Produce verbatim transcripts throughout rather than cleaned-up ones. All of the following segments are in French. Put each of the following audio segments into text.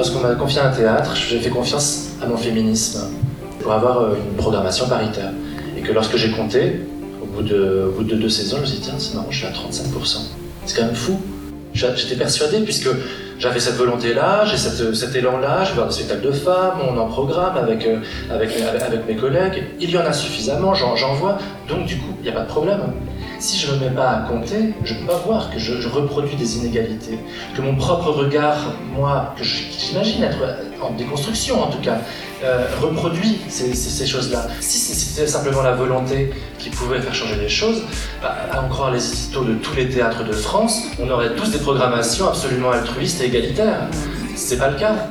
lorsqu'on m'a confié un théâtre, j'ai fait confiance à mon féminisme pour avoir une programmation paritaire. Et que lorsque j'ai compté, au bout de, au bout de deux saisons, je me suis dit, tiens, c'est marrant, je suis à trente-cinq pour cent. C'est quand même fou. J'étais persuadé, puisque j'avais cette volonté-là, j'ai cette, cet élan-là, je vais voir des spectacles de femmes, on en programme avec, euh, avec, avec, avec mes collègues, il y en a suffisamment, j'en, j'en vois, donc du coup, il n'y a pas de problème. Si je ne me mets pas à compter, je ne peux pas voir que je, je reproduis des inégalités, que mon propre regard, moi, que j'imagine être en déconstruction en tout cas, euh, reproduit ces, ces, ces choses-là. Si c'était simplement la volonté qui pouvait faire changer les choses, bah, à en croire les histoires de tous les théâtres de France, on aurait tous des programmations absolument altruistes et égalitaires. C'est pas le cas.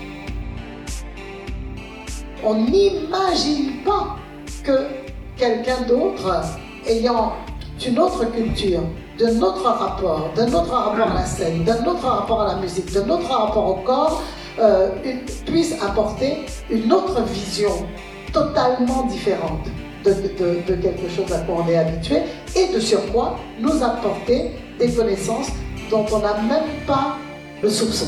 On n'imagine pas que quelqu'un d'autre ayant d'une autre culture, d'un autre rapport, d'un autre rapport à la scène, d'un autre rapport à la musique, d'un autre rapport au corps, euh, une, puisse apporter une autre vision totalement différente de, de, de quelque chose à quoi on est habitué et de sur quoi nous apporter des connaissances dont on n'a même pas le soupçon.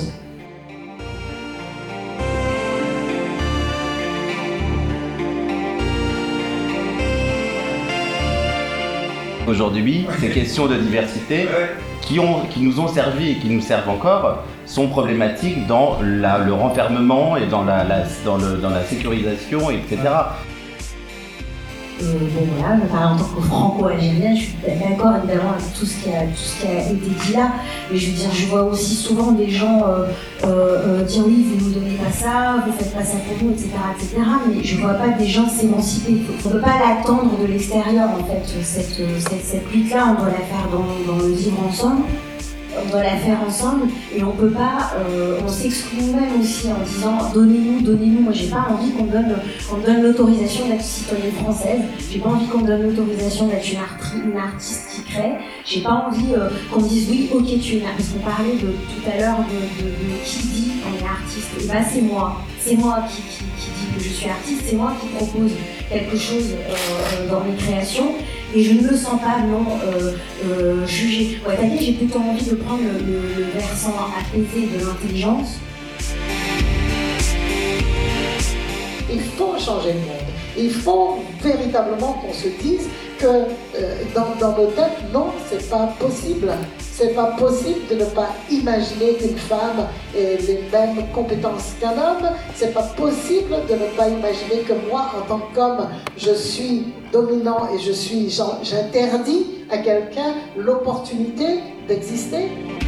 Aujourd'hui, ces questions de diversité qui, ont, qui nous ont servi et qui nous servent encore sont problématiques dans la, le renfermement et dans la, la, dans le, dans la sécurisation, et cetera. Euh, bon voilà, me parler en tant que franco-algérienne, je suis d'accord évidemment avec tout ce qui a, tout ce qui a été dit là, mais je veux dire, je vois aussi souvent des gens euh, euh, dire oui, vous nous donnez pas ça, vous faites pas ça pour nous, et cetera, et cetera. Mais je vois pas des gens s'émanciper. On ne peut pas l'attendre de l'extérieur en fait. Cette, cette, cette lutte-là, on doit la faire dans, dans le vivre ensemble. On doit la faire ensemble et on peut pas, euh, on s'exclut nous-mêmes aussi en disant donnez-nous, donnez-nous. Moi j'ai pas envie qu'on me donne, qu'on me donne l'autorisation d'être citoyenne française, j'ai pas envie qu'on me donne l'autorisation d'être une, arti- une artiste qui crée, j'ai pas envie euh, qu'on me dise oui, ok, tu es une artiste. On parlait de, tout à l'heure de, de, de qui dit on est artiste, et bah c'est moi, c'est moi qui, qui, qui dit que je suis artiste, c'est moi qui propose quelque chose euh, dans mes créations. Et je ne me sens pas non euh, euh, jugée. Ouais, t'as dit, j'ai plutôt envie de prendre le, le, le versant apaisé de l'intelligence. Il faut changer le monde. Il faut véritablement qu'on se dise que euh, dans, dans nos têtes, non, c'est pas possible. C'est pas possible de ne pas imaginer qu'une femme ait les mêmes compétences qu'un homme. C'est pas possible de ne pas imaginer que moi, en tant qu'homme, je suis dominant et je suis, j'interdis à quelqu'un l'opportunité d'exister.